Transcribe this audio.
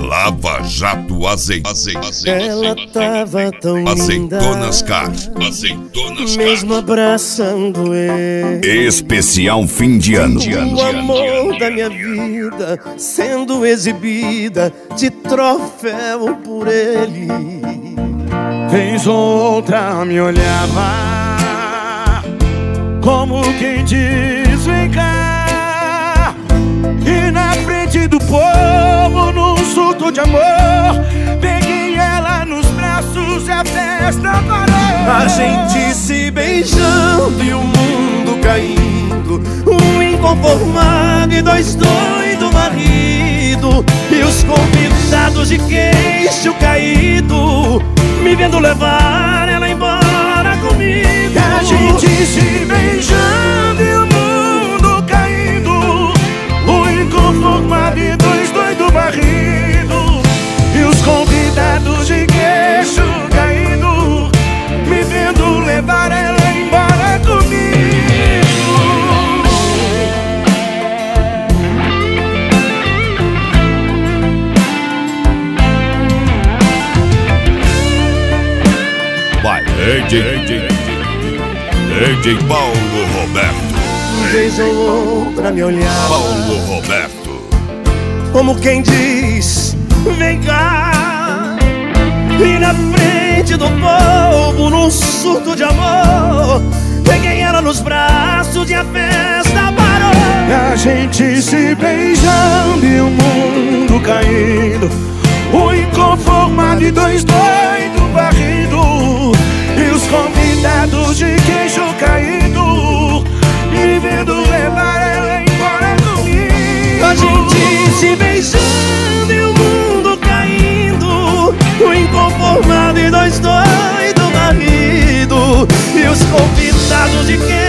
Lava Jato Ela tava tão linda, Azeitonas Car, mesmo abraçando ele. Especial fim de ano. O amor da minha vida sendo exibida de troféu por ele. Vez ou outra me olhava como quem diz vem cá, e na frente do povo num surto de amor peguei ela nos braços e a festa parou. A gente se beijando e o mundo caindo, um inconformado e dois doidos marido, e os convidados de queixo caído me vendo levar ela embora comigo. A gente se beijando e o mundo caindo, o inconformado e dois doidos barrido, e os convidados de queixo caído me vendo levar ela embora comigo. Vai, DJ Paulo Roberto. Vez ou outra me olhava Paulo Roberto. como quem diz vem cá, e na frente do povo num surto de amor peguei ela nos braços e a festa parou. A gente se beijando e o mundo caindo, o inconformado e dois doidos barrido, e os convidados de queixo caído me vendo levar ela embora comigo. A gente se beijando e o mundo caindo, o inconformado e dois doidos marido, e os convidados de queixo